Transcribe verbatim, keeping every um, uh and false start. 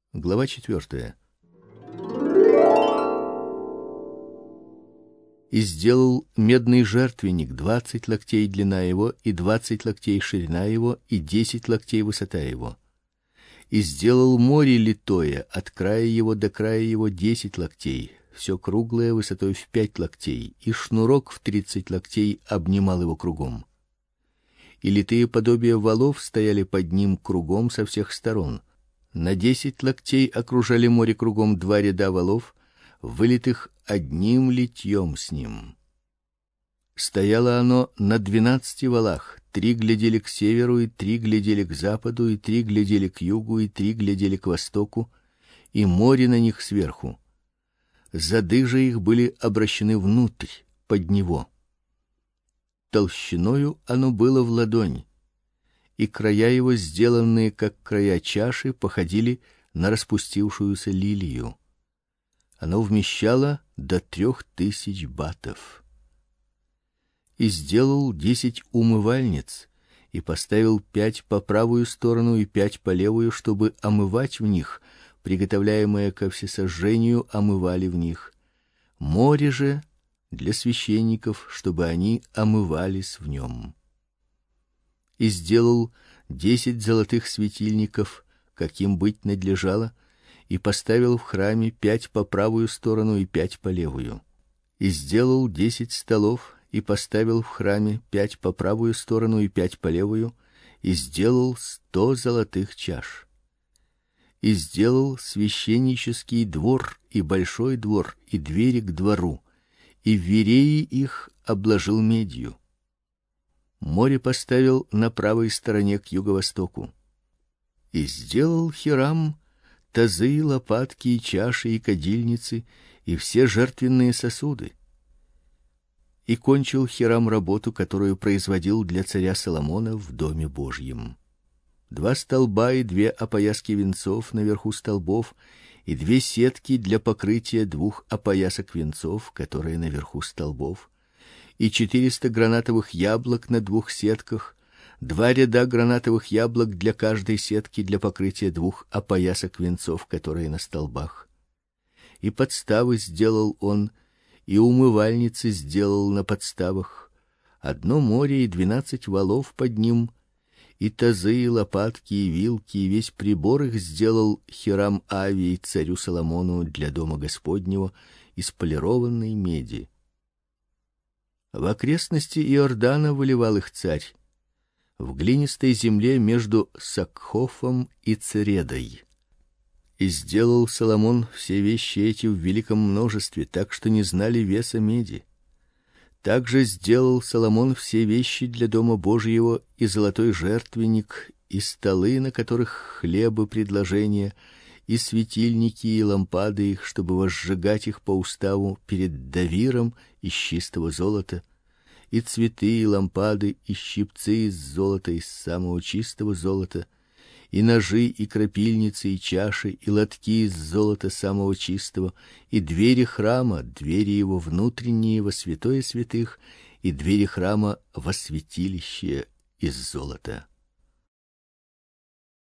Глава четвёртая. И сделал медный жертвенник, двадцать локтей длина его, и двадцать локтей ширина его, и десять локтей высота его. И сделал море литое, от края его до края его десять локтей, все круглое высотой в пять локтей, и шнурок в тридцать локтей обнимал его кругом. И литые подобия валов стояли под ним кругом со всех сторон. На десять локтей окружали море кругом два ряда валов, вылитых одним литьем с ним. Стояло оно на двенадцати валах, три глядели к северу, и три глядели к западу, и три глядели к югу, и три глядели к востоку, и море на них сверху. Зады же их были обращены внутрь, под него. Толщиною оно было в ладонь, и края его, сделанные как края чаши, походили на распустившуюся лилию. Оно вмещало до трех тысяч батов. И сделал десять умывальниц, и поставил пять по правую сторону и пять по левую, чтобы омывать в них, приготовляемое ко всесожжению омывали в них. Море же для священников, чтобы они омывались в нем. И сделал десять золотых светильников, каким быть надлежало, и поставил в храме пять по правую сторону и пять по левую. И сделал десять столов, и поставил в храме пять по правую сторону и пять по левую, и сделал сто золотых чаш. И сделал священнический двор и большой двор и двери к двору, и вереи их обложил медью. Море поставил на правой стороне к юго-востоку. И сделал Хирам тазы, лопатки и чаши и кадильницы и все жертвенные сосуды. И кончил Хирам работу, которую производил для царя Соломона в доме Божьем. Два столба и две опояски венцов наверху столбов, и две сетки для покрытия двух опоясок венцов, которые наверху столбов, и четыреста гранатовых яблок на двух сетках, два ряда гранатовых яблок для каждой сетки для покрытия двух опоясок венцов, которые на столбах. И подставы сделал он, и умывальницы сделал на подставах, одно море и двенадцать валов под ним, и тазы, и лопатки, и вилки, и весь прибор их сделал Хирам Авий царю Соломону для дома Господнего из полированной меди. В окрестности Иордана выливал их царь в глинистой земле между Сакхофом и Цередой. И сделал Соломон все вещи эти в великом множестве, так что не знали веса меди. Также сделал Соломон все вещи для дома Божьего, и золотой жертвенник, и столы, на которых хлебы предложения, и светильники и лампады их, чтобы возжигать их по уставу перед давиром из чистого золота, и цветы, и лампады, и щипцы из золота, из самого чистого золота, и ножи, и крапильницы, и чаши, и лотки из золота самого чистого, и двери храма, двери его внутренние во святое святых, и двери храма во святилище из золота.